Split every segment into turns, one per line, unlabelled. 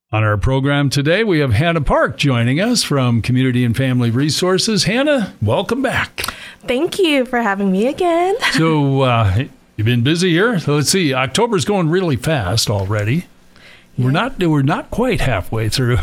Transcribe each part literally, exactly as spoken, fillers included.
On our program today, we have Hannah Park joining us from Community and Family Resources. Hannah, welcome back.
Thank you for having me again.
So uh, you've been busy here. So let's see, October's going really fast already. Yeah. We're not we're not quite halfway through.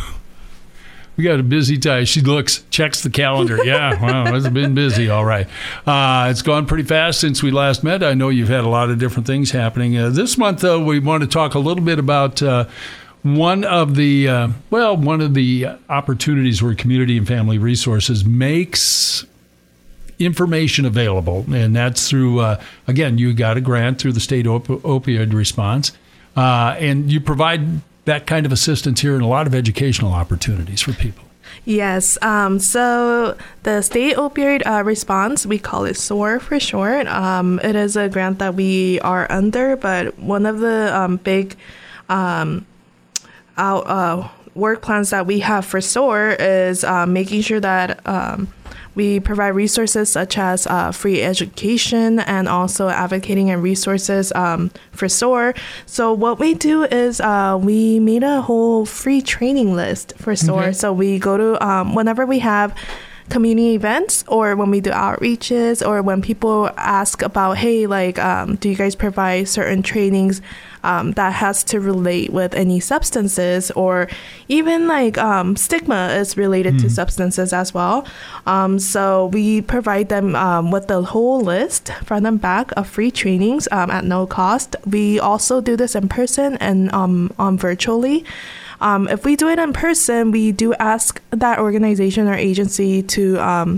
We got a busy time. She looks, checks the calendar. Yeah, wow, it's been busy. All right. Uh, it's gone pretty fast since we last met. I know you've had a lot of different things happening. Uh, this month, though, we want to talk a little bit about uh, one of the, uh, well, one of the opportunities where Community and Family Resources makes information available. And that's through, uh, again, you got a grant through the state op- opioid response. Uh, and you provide that kind of assistance here and a lot of educational opportunities for people.
Yes. Um, so the state opioid uh, response, we call it SOAR for short. Um, it is a grant that we are under, but one of the um, big um, out, uh, work plans that we have for SOAR is uh, making sure that um, we provide resources such as uh, free education and also advocating and resources um, for SOAR. So what we do is uh, we made a whole free training list for SOAR. Okay. So we go to, um, whenever we have community events or when we do outreaches or when people ask about, hey, like, um, do you guys provide certain trainings um, that has to relate with any substances, or even like um, stigma is related mm. to substances as well. Um, so we provide them um, with the whole list, front and back, of free trainings um, at no cost. We also do this in person and um, on virtually. Um, if we do it in person, we do ask that organization or agency to um,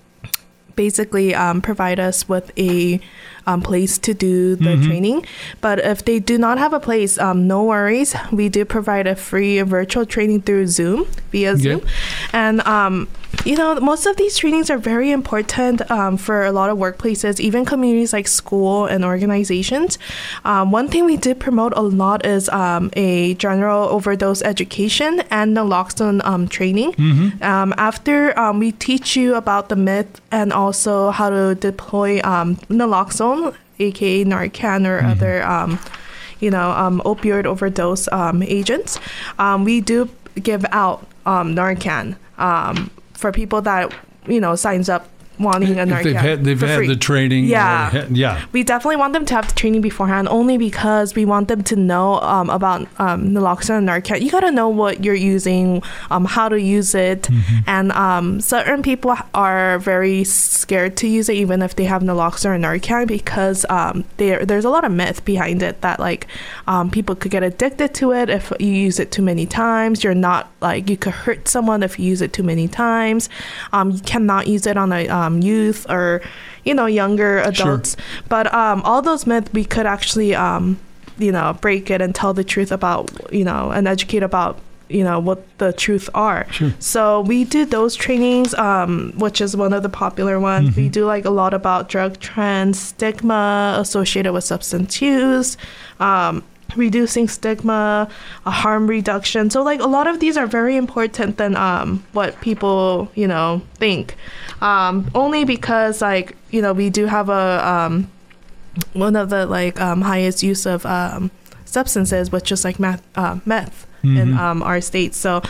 basically um, provide us with a um, place to do the mm-hmm. training. But if they do not have a place, um, no worries. We do provide a free virtual training through Zoom, via okay. Zoom. And, um, you know, most of these trainings are very important um, for a lot of workplaces, even communities like school and organizations. Um, one thing we did promote a lot is um, a general overdose education and naloxone um, training. Mm-hmm. Um, after um, we teach you about the myth and also how to deploy um, naloxone, aka Narcan or mm-hmm. other, um, you know, um, opioid overdose um, agents, um, we do give out um, Narcan um, for people that, you know, signs up wanting a Narcan. If
they've had, they've had the training.
Yeah.
Had, yeah.
We definitely want them to have the training beforehand, only because we want them to know um, about um, naloxone and Narcan. You got to know what you're using, um, how to use it. Mm-hmm. And um, certain people are very scared to use it, even if they have naloxone or Narcan, because um, there there's a lot of myth behind it that, like, um, people could get addicted to it if you use it too many times. You're not, like, you could hurt someone if you use it too many times. Um, you cannot use it on a um, youth or, you know, younger adults. Sure. But um, all those myths, we could actually, um, you know, break it and tell the truth about, you know, and educate about, you know, what the truth are. Sure. So we do those trainings, um, which is one of the popular ones. Mm-hmm. We do like a lot about drug trends, stigma associated with substance use, um, reducing stigma, uh, harm reduction. So like a lot of these are very important than um, what people, you know, think. Um, only because, like, you know, we do have a um, one of the like um, highest use of um, substances, which is like meth, uh, meth mm-hmm. in um, our state. So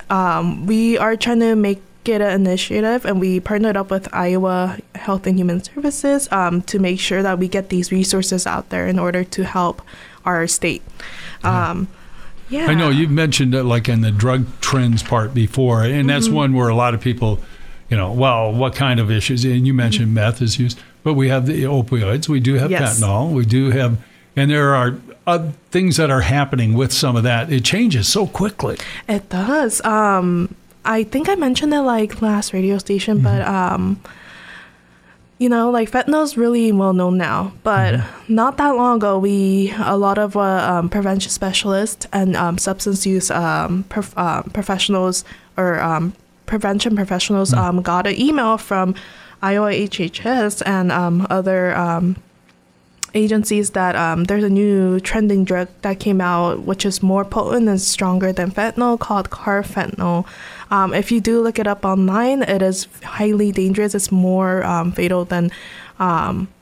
um, we are trying to make it an initiative, and we partnered up with Iowa Health and Human Services um, to make sure that we get these resources out there in order to help our state. Um, yeah.
I know you've mentioned it like in the drug trends part before, and that's mm-hmm. one where a lot of people, you know, well, what kind of issues? And you mentioned mm-hmm. meth is used, but we have the opioids, we do have yes. fentanyl, we do have, and there are uh, things that are happening with some of that. It changes so quickly.
It does. Um, I think I mentioned it like last radio station, mm-hmm. but um, you know, like fentanyl is really well known now, but mm-hmm. not that long ago, we a lot of uh, um, prevention specialists and um, substance use um, prof- uh, professionals or um, prevention professionals mm-hmm. um, got an email from Iowa H H S and um, other um, agencies that um, there's a new trending drug that came out, which is more potent and stronger than fentanyl, called carfentanil. Um, if you do look it up online, it is highly dangerous. It's more um, fatal than um,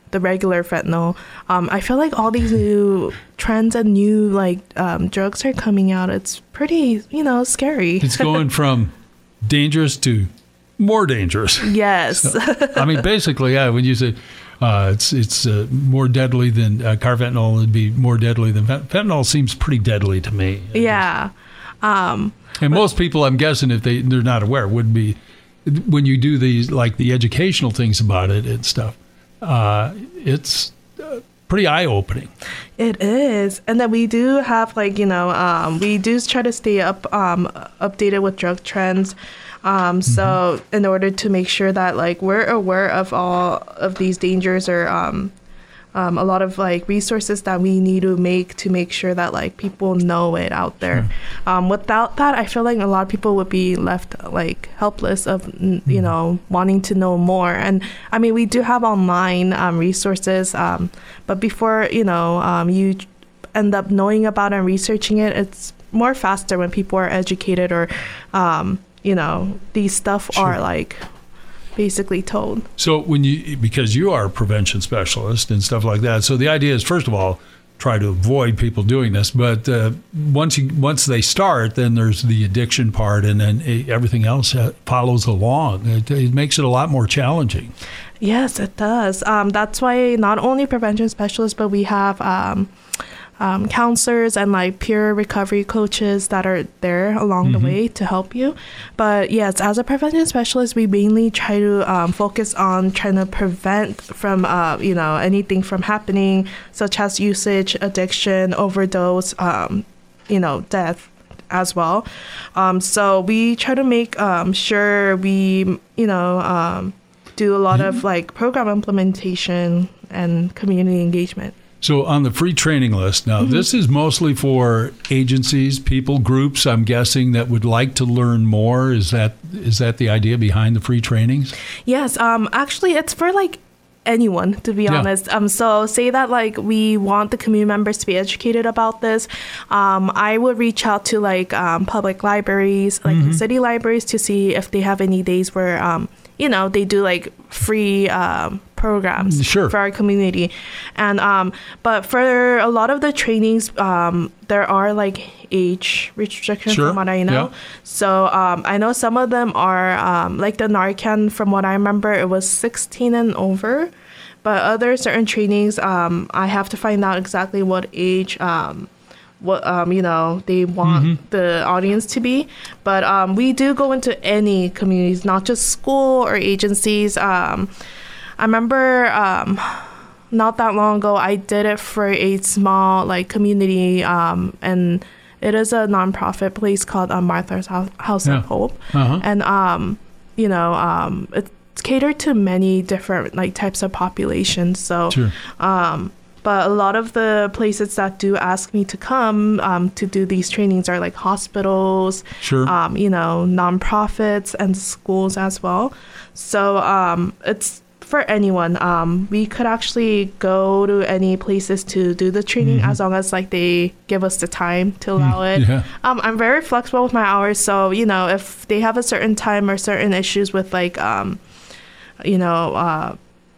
the regular fentanyl. Um, I feel like all these new trends and new like um, drugs are coming out. It's pretty, you know, scary.
It's going from dangerous to more dangerous.
Yes.
So, I mean, basically, yeah, when you say uh, it's it's uh, more deadly than uh, carfentanil, would be more deadly than fent- fentanyl seems pretty deadly to me.
Yeah. Um,
and most people, I'm guessing, if they, they're not aware, would be when you do these, like the educational things about it and stuff, uh, it's uh, pretty eye-opening.
It is. And then we do have, like, you know, um, we do try to stay up um, updated with drug trends. Um, so mm-hmm. in order to make sure that, like, we're aware of all of these dangers or um, um, a lot of, like, resources that we need to make to make sure that, like, people know it out there. Sure. Um, without that, I feel like a lot of people would be left, like, helpless of, mm-hmm. you know, wanting to know more. And, I mean, we do have online um, resources, um, but before, you know, um, you end up knowing about and researching it, it's more faster when people are educated or, um, you know, these stuff sure. are, like, basically told.
So when you, because you are a prevention specialist and stuff like that, so the idea is, first of all, try to avoid people doing this, but uh, once you once they start, then there's the addiction part, and then everything else follows along. It, it makes it a lot more challenging.
Yes, it does. Um, that's why not only prevention specialists, but we have um, Um, counselors and like peer recovery coaches that are there along mm-hmm. the way to help you. But yes, as a prevention specialist, we mainly try to um, focus on trying to prevent from, uh, you know, anything from happening, such as usage, addiction, overdose, um, you know, death as well. Um, so we try to make um, sure we, you know, um, do a lot mm-hmm. of like program implementation and community engagement.
So on the free training list, now mm-hmm. this is mostly for agencies, people, groups, I'm guessing, that would like to learn more. Is that is that the idea behind the free trainings?
Yes. Um, actually, it's for like anyone, to be yeah. honest. Um, so say that like we want the community members to be educated about this. Um, I would reach out to like um, public libraries, like mm-hmm. city libraries, to see if they have any days where, um, you know, they do like free um programs
sure.
for our community. And um but for a lot of the trainings, um there are like age restrictions sure. from what I know. Yeah. So um I know some of them are um like the Narcan, from what I remember, it was sixteen and over, but other certain trainings um I have to find out exactly what age um what um you know they want mm-hmm. the audience to be. But um we do go into any communities, not just school or agencies. um I remember um, not that long ago, I did it for a small like community, um, and it is a nonprofit place called uh, Martha's House yeah. of Hope, uh-huh. and um, you know, um, it's catered to many different like types of populations. So, sure. um, but a lot of the places that do ask me to come um, to do these trainings are like hospitals, sure. um, you know, nonprofits and schools as well. So um, it's for anyone. Um, we could actually go to any places to do the training mm-hmm. as long as like they give us the time to allow mm, it. Yeah. Um, I'm very flexible with my hours, so you know if they have a certain time or certain issues with like um, you know uh,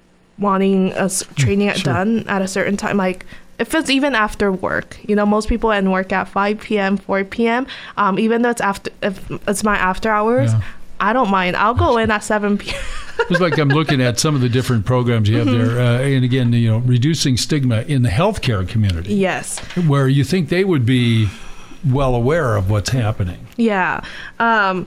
wanting us training it sure. done at a certain time, like if it's even after work, you know most people end work at five p.m., four p.m. Um, even though it's after if it's my after hours. Yeah. I don't mind. I'll go in at seven p.m.
It's like I'm looking at some of the different programs you have mm-hmm. there. Uh, and again, you know, reducing stigma in the healthcare community.
Yes.
Where you think they would be well aware of what's happening.
Yeah. Um,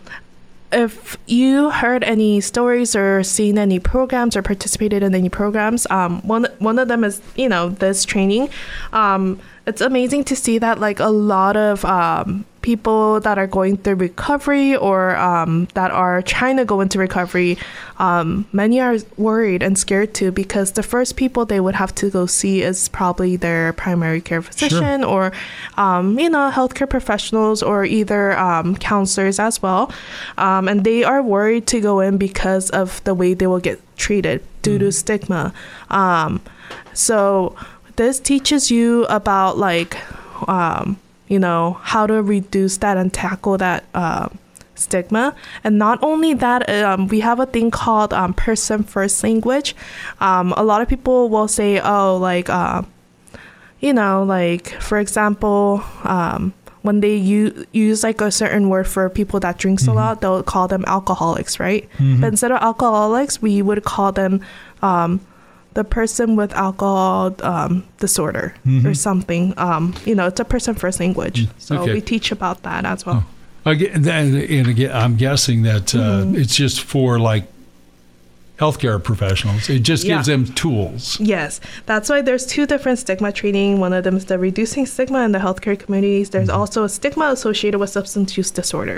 if you heard any stories or seen any programs or participated in any programs, um, one, one of them is, you know, this training. Um, it's amazing to see that like a lot of um, people that are going through recovery or um, that are trying to go into recovery, um, many are worried and scared too, because the first people they would have to go see is probably their primary care physician sure. or, um, you know, healthcare professionals or either um, counselors as well. Um, and they are worried to go in because of the way they will get treated due mm. to stigma. Um, so this teaches you about like, um, you know, how to reduce that and tackle that uh, stigma. And not only that, um, we have a thing called um, person first language. Um, a lot of people will say, oh, like, uh, you know, like, for example, um, when they use, use like a certain word for people that drinks mm-hmm. a lot, they'll call them alcoholics, right? Mm-hmm. But instead of alcoholics, we would call them um, the person with alcohol um, disorder mm-hmm. or something. Um, you know, it's a person first language. So okay. we teach about that as well.
Oh. Again, and again, I'm guessing that uh, mm-hmm. it's just for like healthcare professionals. It just gives yeah. them tools.
Yes. That's why there's two different stigma training. One of them is the reducing stigma in the healthcare communities. There's mm-hmm. also a stigma associated with substance use disorder.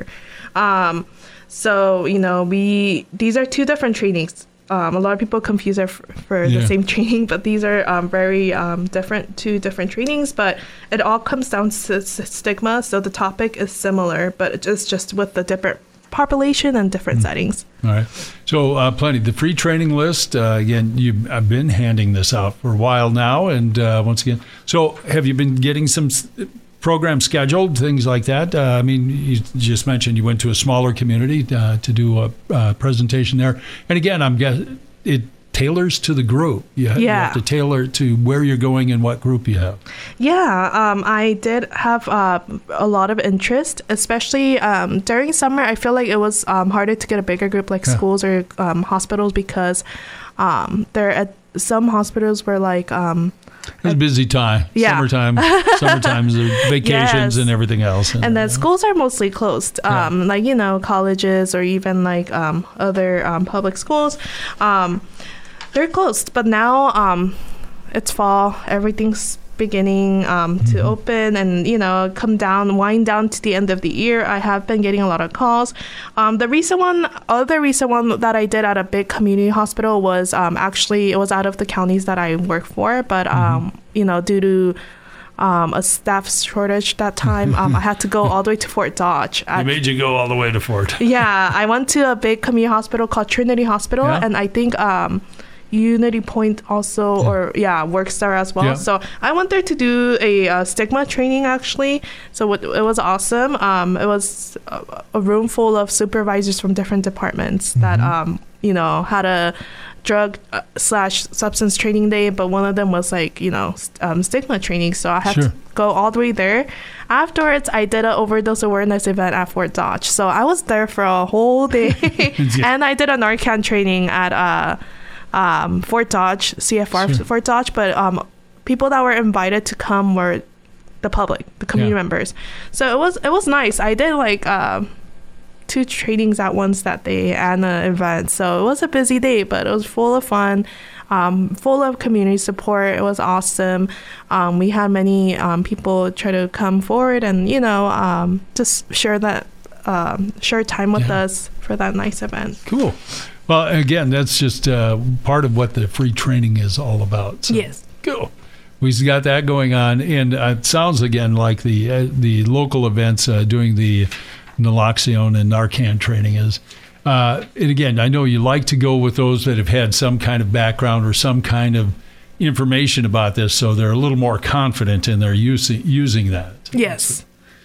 Um, so, you know, we these are two different trainings. Um, a lot of people confuse it for, for yeah. the same training, but these are um, very um, different, two different trainings, but it all comes down to s- stigma. So the topic is similar, but it's just with the different population and different mm-hmm. settings.
All right. So uh, plenty. The free training list, uh, again, you've I've been handing this out for a while now. And uh, once again, so have you been getting some s- programs scheduled, things like that? Uh, I mean, you just mentioned you went to a smaller community uh, to do a uh, presentation there. And again, I'm guessing it tailors to the group. You have,
yeah.
you have to tailor it to where you're going and what group you have.
Yeah, um, I did have uh, a lot of interest, especially um, during summer. I feel like it was um, harder to get a bigger group like yeah. schools or um, hospitals because um, there at some hospitals were like... Um,
It's a busy time. Yeah. Summertime, summertime, vacations yes. and everything else.
And, and then uh, schools are mostly closed. Um, yeah. Like, you know, colleges or even like um, other um, public schools. Um, they're closed. But now um, it's fall. Everything's beginning um, to mm-hmm. open and, you know, come down, wind down to the end of the year. I have been getting a lot of calls. Um, the recent one, other recent one that I did at a big community hospital was um, actually, it was out of the counties that I work for, but, um, mm-hmm. you know, due to um, a staff shortage that time, um, I had to go all the way to Fort Dodge.
They made you go all the way to Fort.
Yeah, I went to a big community hospital called Trinity Hospital, yeah. and I think... Um, Unity Point also, yeah. or yeah, works there as well. Yeah. So I went there to do a uh, stigma training actually. So it, it was awesome. Um, it was a, a room full of supervisors from different departments mm-hmm. that um, you know, had a drug uh, slash substance training day, but one of them was like, you know, st- um, stigma training. So I had sure. to go all the way there. Afterwards, I did an overdose awareness event at Fort Dodge. So I was there for a whole day, yeah. and I did a Narcan training at uh. Um, Fort Dodge, C F R sure. Fort Dodge, but um, people that were invited to come were the public, the community yeah. members. So it was it was nice. I did like uh, two trainings at once that day and an event. So it was a busy day, but it was full of fun, um, full of community support. It was awesome. Um, we had many um, people try to come forward and, you know, um, just share that um, share time with yeah. us for that nice event.
Cool. Well, again, that's just uh, part of what the free training is all about. So,
yes.
Cool. We've got that going on. And uh, it sounds, again, like the uh, the local events uh, doing the naloxone and Narcan training is. Uh, and again, I know you like to go with those that have had some kind of background or some kind of information about this, so they're a little more confident in their using, using that.
Yes.
So,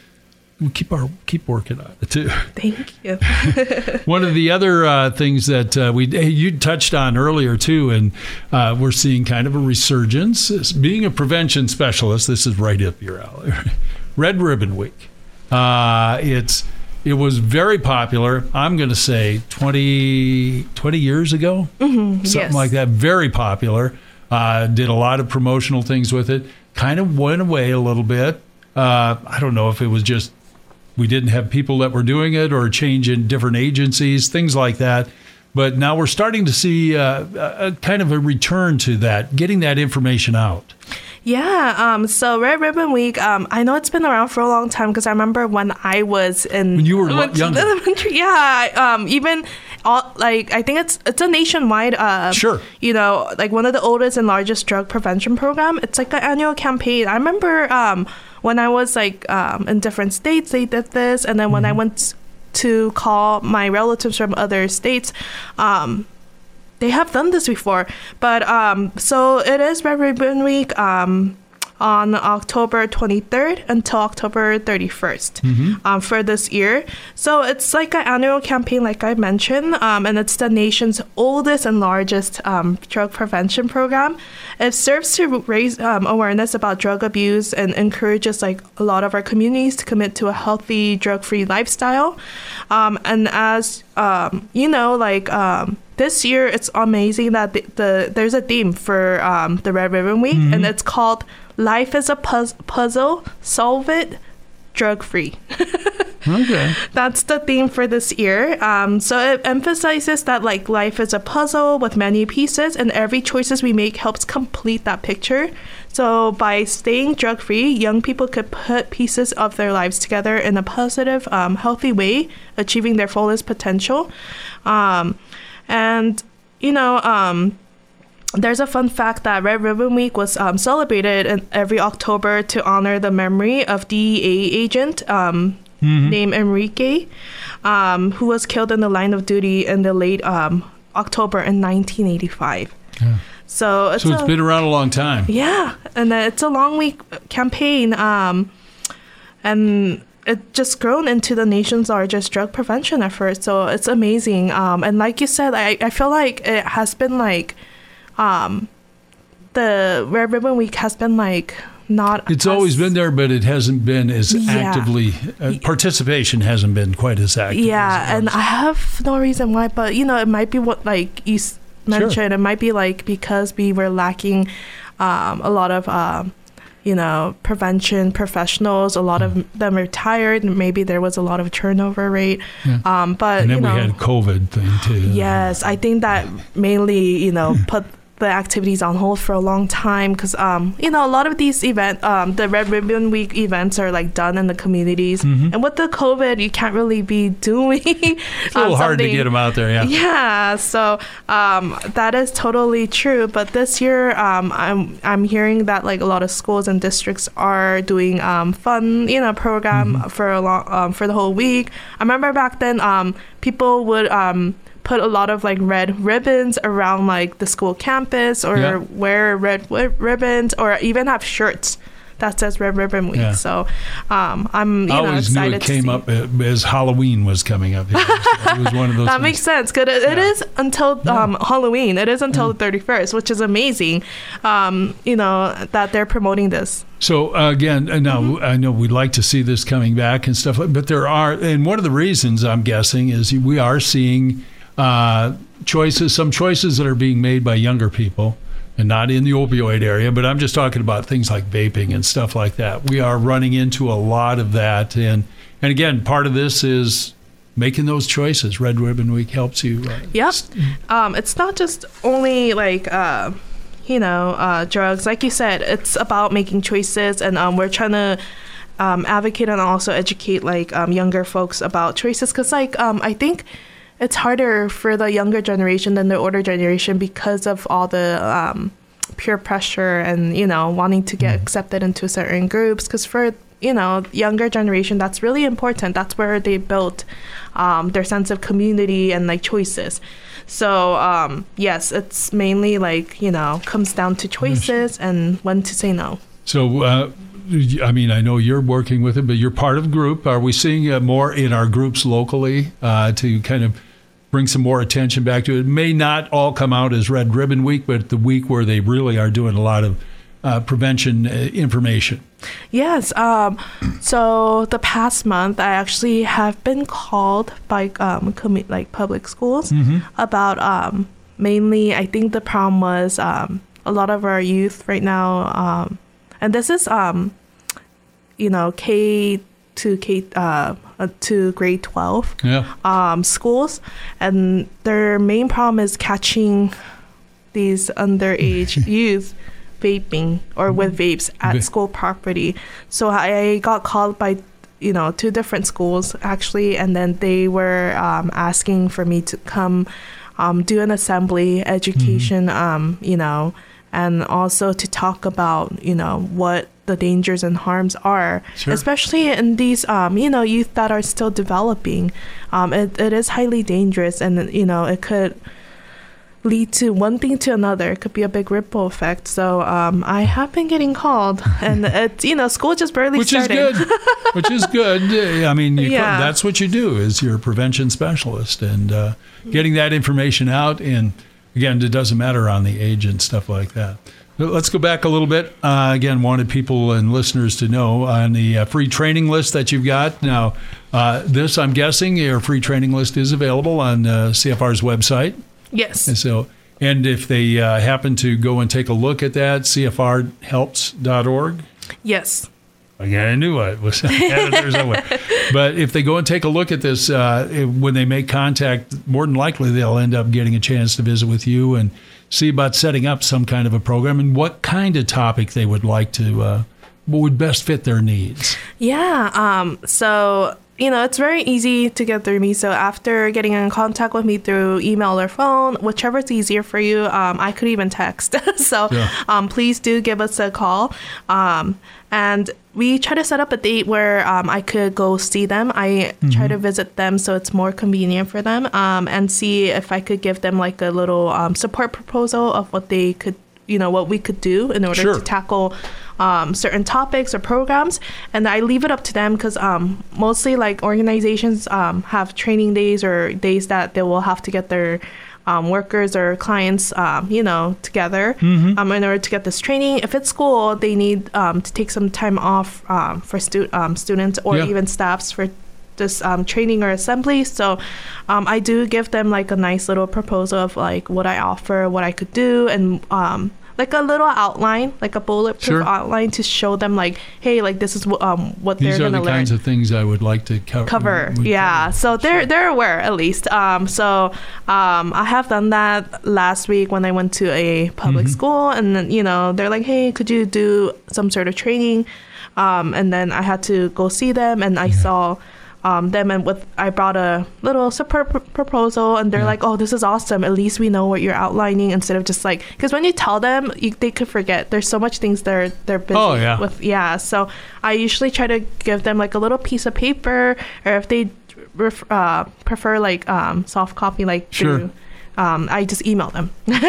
we keep our keep working on it too.
Thank you.
One of the other uh, things that uh, we you touched on earlier too, and uh, we're seeing kind of a resurgence. Is being a prevention specialist, this is right up your alley. Red Ribbon Week. Uh, it's it was very popular. I'm going to say twenty, twenty years ago,
mm-hmm,
something
yes.
like that. Very popular. Uh, did a lot of promotional things with it. Kind of went away a little bit. Uh, I don't know if it was just we didn't have people that were doing it or a change in different agencies, things like that. But now we're starting to see uh, a, a kind of a return to that, getting that information out.
Yeah. Um, so Red Ribbon Week, um, I know it's been around for a long time because I remember when I was in...
When you were younger.
Elementary, yeah. Um, even... All, like I think it's it's a nationwide uh
sure
you know, like one of the oldest and largest drug prevention program. It's like an annual campaign. I remember um when I was like um in different states they did this, and then when mm-hmm. I went to call my relatives from other states, um they have done this before. But um so it is Red Ribbon Week. um on October twenty-third until October thirty-first
Mm-hmm.
um, for this year. So it's like an annual campaign, like I mentioned, um, and it's the nation's oldest and largest um, drug prevention program. It serves to raise um, awareness about drug abuse and encourages like a lot of our communities to commit to a healthy, drug-free lifestyle. Um, and as um, you know, like um, this year, it's amazing that the, the there's a theme for um, the Red Ribbon Week,
Mhm.
and it's called "Life is a Puz- Puzzle, Solve It, Drug-Free."
Okay.
That's the theme for this year. Um, so it emphasizes that like life is a puzzle with many pieces, and every choices we make helps complete that picture. So by staying drug-free, young people could put pieces of their lives together in a positive, um, healthy way, achieving their fullest potential. Um, and you know, um, there's a fun fact that Red Ribbon Week was um, celebrated in every October to honor the memory of D E A agent um,
Mhm.
named Enrique, um, who was killed in the line of duty in the late um, October in nineteen eighty-five.
Yeah.
So it's,
So it's
a,
been around a long time.
yeah, and uh, it's a long week campaign, um, and it just grown into the nation's largest drug prevention effort. So it's amazing. Um, and like you said, I, I feel like it has been like, um, the Red Ribbon Week has been like not.
It's
as-
always been there, but it hasn't been as
Yeah.
actively, uh, participation hasn't been quite as active.
Yeah,
as it
and
was.
I have no reason why, but you know, it might be what like you s- mentioned.
Sure.
It might be like because we were lacking um, a lot of, um, you know, prevention professionals. A lot
Mm.
of them retired. And maybe there was a lot of turnover rate.
Yeah.
Um, but
and then
you know,
we had COVID thing too.
yes, I think that mainly you know put the activities on hold for a long time because um you know a lot of these event um the Red Ribbon Week events are like done in the communities,
Mhm.
and with the COVID you can't really be doing
It's a little hard to get them out there. Yeah.
yeah, so um, that is totally true. But this year, um, I'm I'm hearing that like a lot of schools and districts are doing um, fun, you know, program
Mhm.
for a long um, for the whole week. I remember back then, um, people would um, put a lot of like red ribbons around like the school campus, or
Yeah.
wear red wi- ribbons, or even have shirts that says Red Ribbon Week.
Yeah.
So um, I'm you
I
know
always knew
excited
it
to
came
see.
up uh, as Halloween was coming up. Here. So it was one of those.
That
things.
makes sense. Good. It, it
Yeah.
is until
Yeah.
um, Halloween. It is until the thirty-first, which is amazing. Um, you know that they're promoting this.
So uh, again, uh, now
Mm-hmm.
I know we'd like to see this coming back and stuff, but there are, and one of the reasons I'm guessing is we are seeing uh, choices, some choices that are being made by younger people, and not in the opioid area, but I'm just talking about things like vaping and stuff like that. We are running into a lot of that, and and again, part of this is making those choices. Red Ribbon Week helps you. Uh,
Yep. Um, it's not just only like uh, you know uh, drugs. Like you said, it's about making choices, and um, we're trying to um, advocate and also educate like um, younger folks about choices. Because like um, I think it's harder for the younger generation than the older generation because of all the um, peer pressure and you know wanting to get accepted into certain groups. Because for you know younger generation, that's really important. That's where they built um, their sense of community and like choices. So um, yes, it's mainly like you know comes down to choices and when to say no.
So, uh, I mean, I know you're working with it, but you're part of a group. Are we seeing uh, more in our groups locally uh, to kind of bring some more attention back to it? It may not all come out as Red Ribbon Week, but the week where they really are doing a lot of uh, prevention uh, information.
Yes. Um, so the past month, I actually have been called by um, commu- like public schools
Mm-hmm.
about um, mainly. I think the problem was um, a lot of our youth right now, um, and this is um, you know K to K uh, uh, to grade twelve
Yeah.
um, schools, and their main problem is catching these underage youth vaping or with vapes at
Va-
school property. So I got called by you know two different schools actually, and then they were um, asking for me to come um, do an assembly education, um, you know, and also to talk about you know what the dangers and harms are,
Sure.
especially in these um, you know youth that are still developing. Um, it, it is highly dangerous, and you know it could lead to one thing to another. It could be a big ripple effect. So um, I have been getting called, and it's, you know, school just barely
Which
starting.
is good. Which is good. I mean, you
Yeah.
could, that's what you do is you're a prevention specialist, and uh, getting that information out. And again, it doesn't matter on the age and stuff like that. But let's go back a little bit. Uh, again, wanted people and listeners to know on the uh, free training list that you've got. Now, uh, this, I'm guessing, your free training list is available on uh, C F R's website.
Yes.
And so, and if they uh, happen to go and take a look at that, C F R helps dot org.
Yes.
Again, I knew it was had it there somewhere. But if they go and take a look at this, uh, it- when they make contact, more than likely they'll end up getting a chance to visit with you and see about setting up some kind of a program and what kind of topic they would like to, uh, what would best fit their needs.
Yeah. Um, so, you know, it's very easy to get through me. So after getting in contact with me through email or phone, whichever's easier for you, um, I could even text. so
Yeah.
um, please do give us a call. Um, and we try to set up a date where um, I could go see them. I try to visit them so it's more convenient for them, um, and see if I could give them like a little um, support proposal of what they could, you know, what we could do in order
Sure.
to tackle um, certain topics or programs. And I leave it up to them because um, mostly like organizations um, have training days or days that they will have to get their um, workers or clients, um, you know, together
Mm-hmm.
um, in order to get this training. If it's school, they need um, to take some time off um, for stu- um, students or
Yeah.
even staffs for this um, training or assembly. So um, I do give them like a nice little proposal of like what I offer, what I could do, and um, like a little outline, like a bulletproof
Sure.
outline to show them like, hey, like this is wh- um, what
These
they're
are
going to
the
learn.
kinds of things I would like to co-
Cover,
would
yeah.
cover.
So they're they're aware at least. Um, so um, I have done that last week when I went to a public
Mm-hmm.
school, and then you know they're like, hey, could you do some sort of training? Um, and then I had to go see them, and I saw um, them, and with I brought a little support pr- proposal, and they're
Yeah.
like, oh, this is awesome. At least we know what you're outlining instead of just like, because when you tell them, you, they could forget. There's so much things they're they're busy
Oh, yeah.
with. Yeah, so I usually try to give them like a little piece of paper, or if they ref- uh, prefer like um, soft copy, like
Sure.
through, um, I just email them.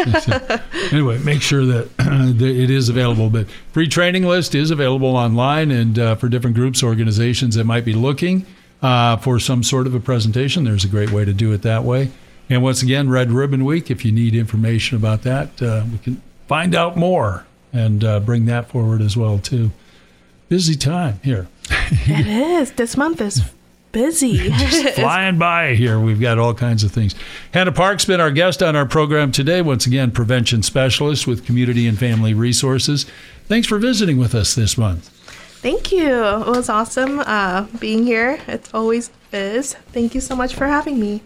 Anyway, make sure that that it is available. But free training list is available online, and uh, for different groups, organizations that might be looking uh, for some sort of a presentation, there's a great way to do it that way. And once again, Red Ribbon Week, if you need information about that, uh, we can find out more and uh, bring that forward as well, too. Busy time here.
It is. This month is busy. It's-
Flying by here. We've got all kinds of things. Hannah Park's been our guest on our program today. Once again, prevention specialist with Community and Family Resources. Thanks for visiting with us this month.
Thank you. It was awesome uh, being here. It always is. Thank you so much for having me.